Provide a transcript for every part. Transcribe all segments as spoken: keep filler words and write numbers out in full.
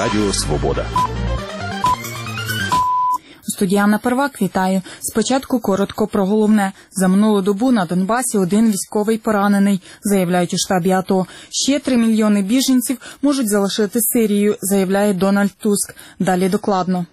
Радіо Свобода. Студія Анна Первак, вітаю. Спочатку коротко про головне. За минулу добу на Донбасі один військовий поранений, заявляють у штабі АТО. Ще три мільйони біженців можуть залишити Сирію, заявляє Дональд Туск. Далі докладно.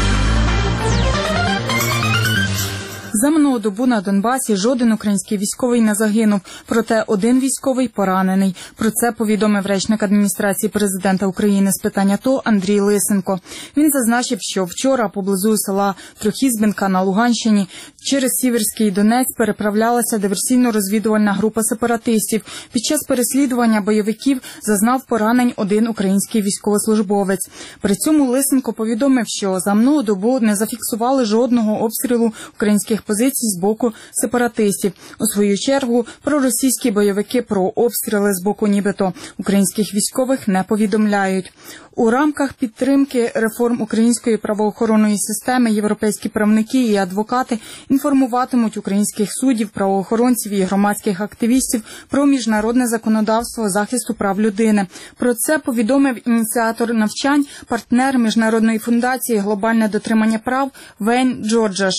За минулу добу на Донбасі жоден український військовий не загинув, проте один військовий поранений. Про це повідомив речник адміністрації президента України з питань АТО Андрій Лисенко. Він зазначив, що вчора поблизу села Трьохізбенка на Луганщині через Сіверський Донець переправлялася диверсійно-розвідувальна група сепаратистів. Під час переслідування бойовиків зазнав поранень один український військовослужбовець. При цьому Лисенко повідомив, що за минулу добу не зафіксували жодного обстрілу українських позицій з боку сепаратистів. У свою чергу, проросійські бойовики про обстріли з боку нібито українських військових не повідомляють. У рамках підтримки реформ української правоохоронної системи європейські правники і адвокати інформуватимуть українських суддів, правоохоронців і громадських активістів про міжнародне законодавство захисту прав людини. Про це повідомив ініціатор навчань, партнер міжнародної фундації «Глобальне дотримання прав» Вейн Джорджаш.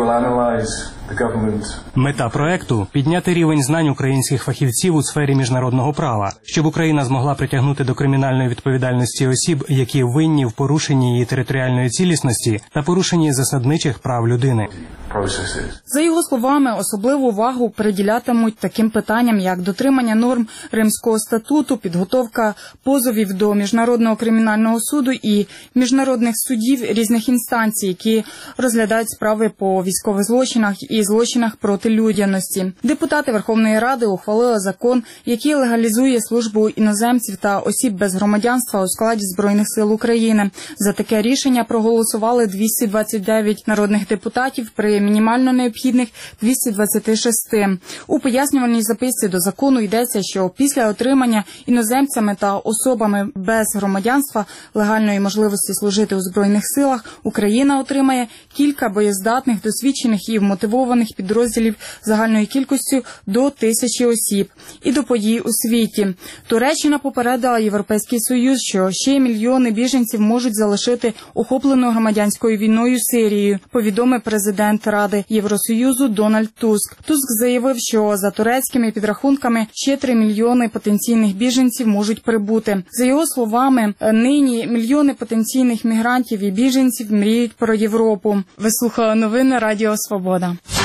Мета проекту – підняти рівень знань українських фахівців у сфері міжнародного права, щоб Україна змогла притягнути до кримінальної відповідальності осіб, які винні в порушенні її територіальної цілісності та порушенні засадничих прав людини. За його словами, особливу увагу приділятимуть таким питанням, як дотримання норм Римського статуту, підготовка позовів до Міжнародного кримінального суду і міжнародних судів різних інстанцій, які розглядають справи по військових злочинах і злочинах проти людяності. Депутати Верховної Ради ухвалили закон, який легалізує службу іноземців та осіб без громадянства у складі Збройних сил України. За таке рішення проголосували двісті двадцять дев'ять народних депутатів при мінімально необхідних двісті двадцять шість. У пояснювальній записці до закону йдеться, що після отримання іноземцями та особами без громадянства легальної можливості служити у Збройних силах Україна отримає кілька боєздатних, досвідчених і вмотивованих підрозділів загальною кількістю до тисячі осіб. І до подій у світі. Туреччина попередила Європейський Союз, що ще мільйони біженців можуть залишити охоплену громадянською війною Сирію, повідомив президент Ради Євросоюзу Дональд Туск. Туск заявив, що за турецькими підрахунками ще три мільйони потенційних біженців можуть прибути. За його словами, нині мільйони потенційних мігрантів і біженців мріють про Європу. Ви слухали новини Радіо Свобода.